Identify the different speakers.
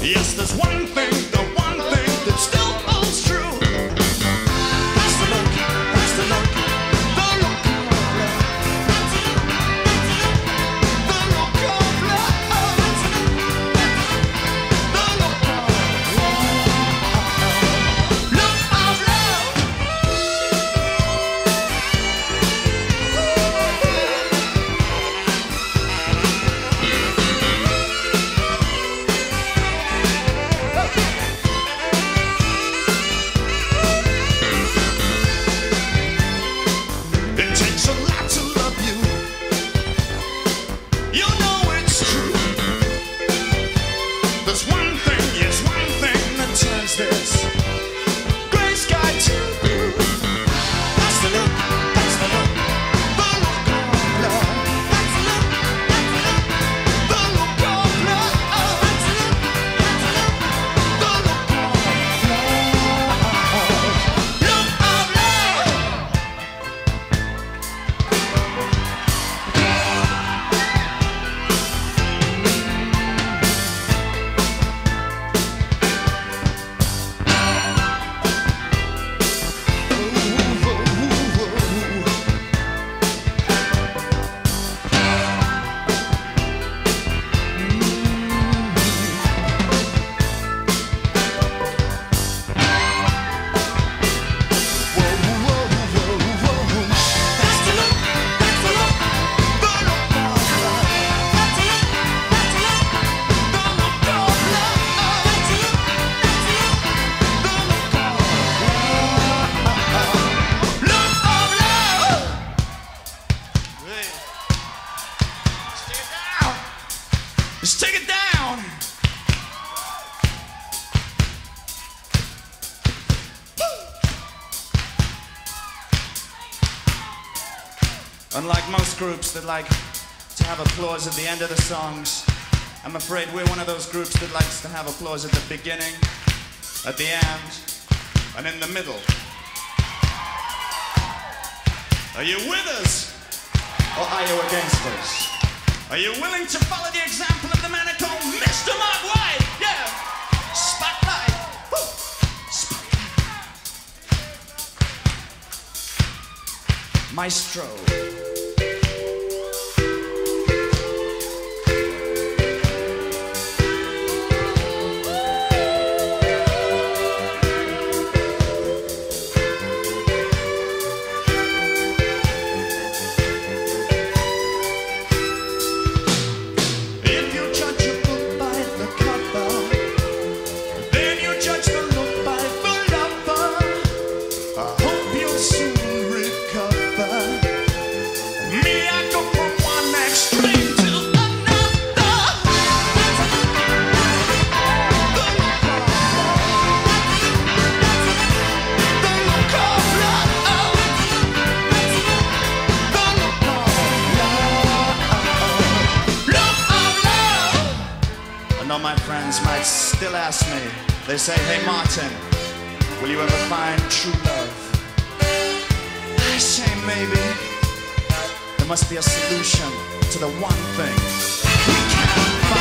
Speaker 1: Yes, there's one thing, the one thing that still holds true. That's the look, that's the look, the look of love. The look of love. The look of love. Look of love. It takes a lot to love you. You know it's true. There's one thing, yes, one thing that turns this gray sky to blue. That's the look, that's the look, the look of love. That's the look, the look of love. That's the look, the look of love. Look of love. Just take it down. Unlike most groups that like to have applause at the end of the songs, I'm afraid we're one of those groups that likes to have applause at the beginning, at the end, and in the middle. Are you with us, or are you against us? Are you willing to follow the example of the man called Mr. Mark White? Yeah! Spotlight! Woo. Spotlight! Maestro. If you judge a book by the cover, then you judge the look by the lover. I hope you'll soon recover. Me, I go from one extreme to another. The look of love. The look of love. Look of love. I know my friends might still ask me. They say, hey Martin, will you ever find true love? I say maybe. There must be a solution to the one thing we can't find.